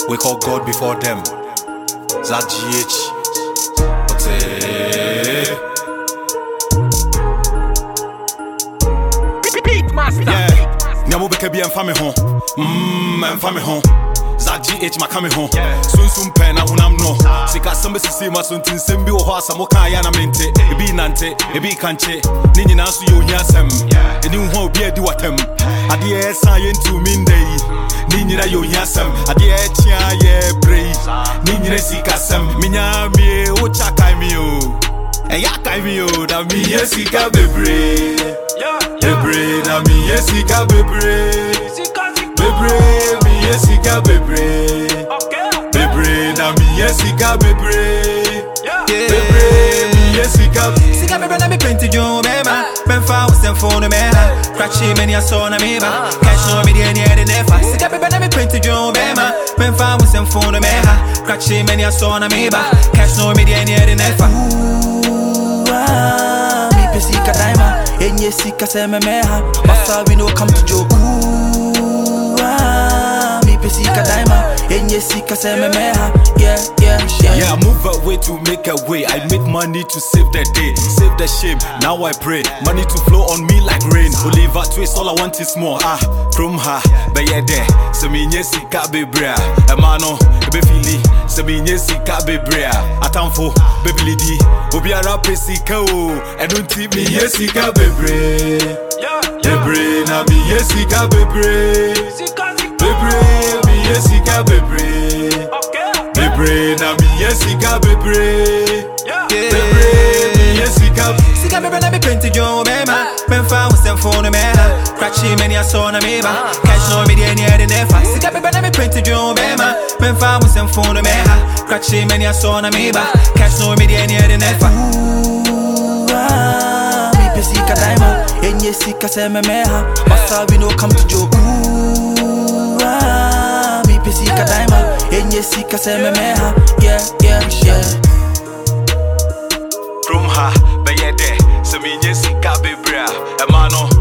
We call God before them. That GH. Yeah. Nyamu beke bi emfa me ho. Emfa me ho. That GH makame ho. Sun pen na hunam no. Sika sembe sisi masuntin sembi wo ho asamo kan ya na mente. Ebi nante, ebi kanche. Ni nyina so ye ohia asem. Eni ho obi adi watem. Ade e san ye ntu mindei. Ni nyina ye ohia asem. Ade e tia ye brei. Ni nyina sika asem. Minya mi o chakai mi o. Eya kai mi o na mi ye sika bebre. Bebre na mi ye sika bebre. Bebre mi ye sika bebre. Bebre na mi ye sika bebre. Bebre mi ye sika bebre na mi plenty jo mema. Benfa was them phone mema. Cratchy many a son na me ba. Cash no me the any never. Sika bebre na mi plenty jo mema. Benfa was them phone mema. Cratchy many a son na me ba. Cash no me the any never. Mi pesika daima. Enye sika se me meha. Masa we no come to jo. Mi pesika daima. Enye sika se me meha. Yeah, I move away to make a way. I make money to save the day, save the shame. Now I pray, money to flow on me like rain. Oliver twist, all I want is more. From her, but yeah, there. Se mi nye sika bebrea. Emano, ebe fili. Se mi nye sika bebrea. Atamfo, bebilidi. Obiara pe sika o. Enunti mi nye sika bebre. Bebre na mi nye sika bebre. Bebre mi nye sika bebre. Bebre na mi ye sika bebre. Bebre mi ye sika. Sika bebre na mi plenty jo mema. Benfa was them phone mema. Cratchy many a son na me ba. Cash no me the any never. Sika bebre na mi plenty jo mema. Benfa was them phone mema. Cratchy many a son na me ba. Cash no me the any never. Mi pe sika daima. Enye sika se me meha. Masa we no come to jo. Mi pe sika daima. Enye sika se me meha. Yeah. From her, but yeah, there. Se mi nye sika bebrea. Emano,